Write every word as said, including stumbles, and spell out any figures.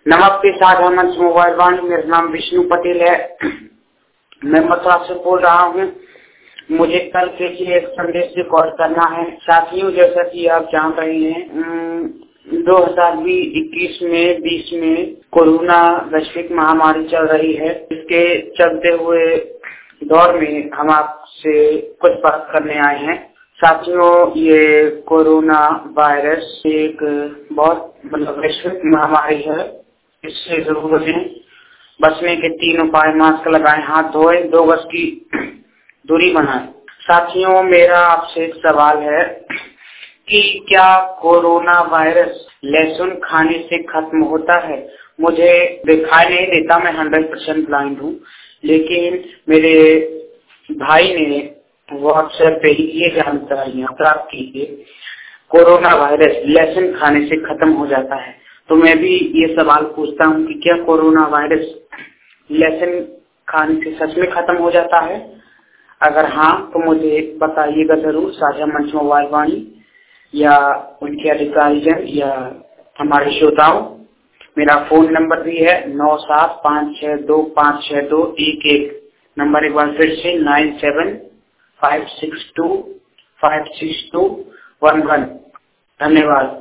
नमस्ते साझा मंच मोबाइल वाणी, मेरा नाम विष्णु पटेल है। मैं मथुरा से बोल रहा हूँ। मुझे कल के लिए एक संदेश रिकॉर्ड करना है। साथियों, जैसा कि आप जान रहे हैं, दो हजार इक्कीस में बीस में कोरोना वैश्विक महामारी चल रही है। इसके चलते हुए दौर में हम आपसे कुछ बात करने आए हैं। साथियों, ये कोरोना वायरस एक बहुत मतलब वैश्विक महामारी है। इससे जरूर बचें। बचने के तीन उपाय: मास्क लगाएं, हाथ धोएं, दो गज की दूरी बनाएं। साथियों, मेरा आपसे एक सवाल है कि क्या कोरोना वायरस लहसुन खाने से खत्म होता है? मुझे दिखाई नहीं देता, मैं हंड्रेड परसेंट ब्लाइंड हूँ, लेकिन मेरे भाई ने व्हाट्सएप पे ये जानकारियाँ प्राप्त की है कोरोना वायरस लहसुन खाने से खत्म हो जाता है। तो मैं भी ये सवाल पूछता हूँ कि क्या कोरोना वायरस लहसुन खाने से सच में खत्म हो जाता है? अगर हाँ, तो मुझे बताइएगा जरूर। साझा मंच मोबाइल वाणी या उनके अधिकारीजन या हमारे श्रोताओं, मेरा फोन नंबर भी है नौ सात पाँच छह दो पाँच छह दो एक एक। नंबर एक बार फिर से nine seven five six two five six two one one. धन्यवाद।